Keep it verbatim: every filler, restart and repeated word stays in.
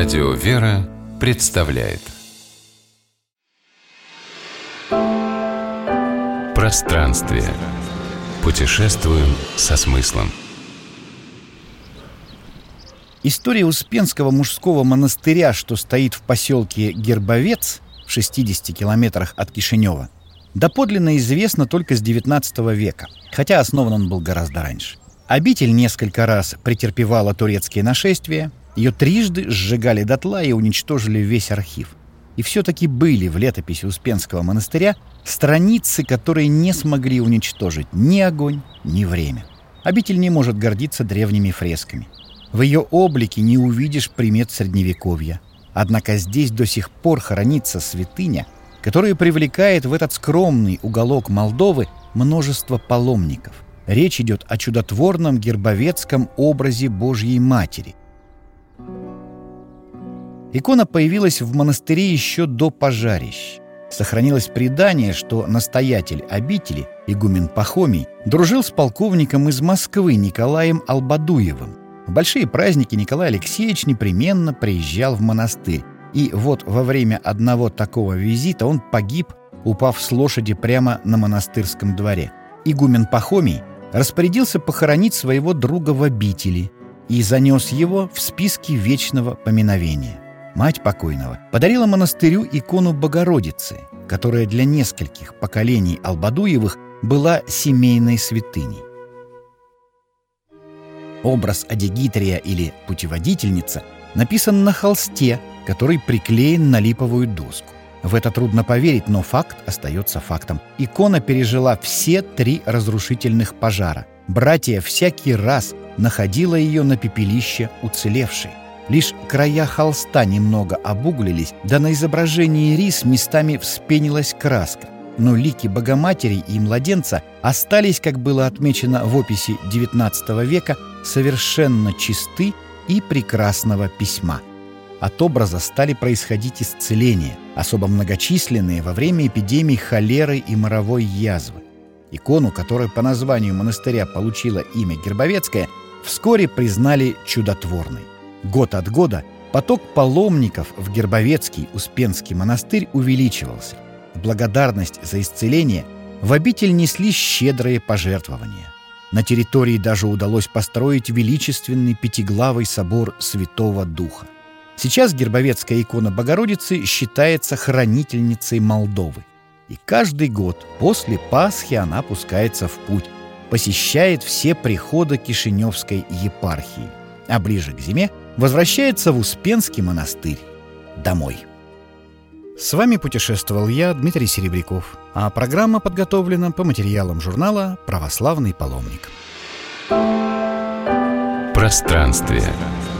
Радио «Вера» представляет Пространствие. Путешествуем со смыслом. История Успенского мужского монастыря, что стоит в поселке Гербовец в шестидесяти километрах от Кишинева, доподлинно известна только с девятнадцатого века, хотя основан он был гораздо раньше. Обитель несколько раз претерпевала турецкие нашествия, ее трижды сжигали дотла и уничтожили весь архив. И все-таки были в летописи Успенского монастыря страницы, которые не смогли уничтожить ни огонь, ни время. Обитель не может гордиться древними фресками. В ее облике не увидишь примет Средневековья. Однако здесь до сих пор хранится святыня, которая привлекает в этот скромный уголок Молдовы множество паломников. Речь идет о чудотворном гербовецком образе Божьей Матери. Икона появилась в монастыре еще до пожарищ. Сохранилось предание, что настоятель обители, игумен Пахомий, дружил с полковником из Москвы Николаем Албадуевым. В большие праздники Николай Алексеевич непременно приезжал в монастырь. И вот во время одного такого визита он погиб, упав с лошади прямо на монастырском дворе. Игумен Пахомий распорядился похоронить своего друга в обители и занес его в списки вечного поминовения. Мать покойного подарила монастырю икону Богородицы, которая для нескольких поколений Албадуевых была семейной святыней. Образ Адигитрия или путеводительница написан на холсте, который приклеен на липовую доску. В это трудно поверить, но факт остается фактом. Икона пережила все три разрушительных пожара. Братья всякий раз находила ее на пепелище уцелевшей. Лишь края холста немного обуглились, да на изображении рис местами вспенилась краска. Но лики Богоматери и младенца остались, как было отмечено в описи девятнадцатого века, совершенно чисты и прекрасного письма. От образа стали происходить исцеления, особо многочисленные во время эпидемий холеры и моровой язвы. Икону, которая по названию монастыря получила имя Гербовецкая, вскоре признали чудотворной. Год от года поток паломников в Гербовецкий Успенский монастырь увеличивался. В благодарность за исцеление в обитель несли щедрые пожертвования. На территории даже удалось построить величественный пятиглавый собор Святого Духа. Сейчас Гербовецкая икона Богородицы считается хранительницей Молдовы. И каждый год после Пасхи она пускается в путь, посещает все приходы Кишиневской епархии, а ближе к зиме возвращается в Успенский монастырь домой. С вами путешествовал я, Дмитрий Серебряков, а программа подготовлена по материалам журнала «Православный паломник». Пространствие.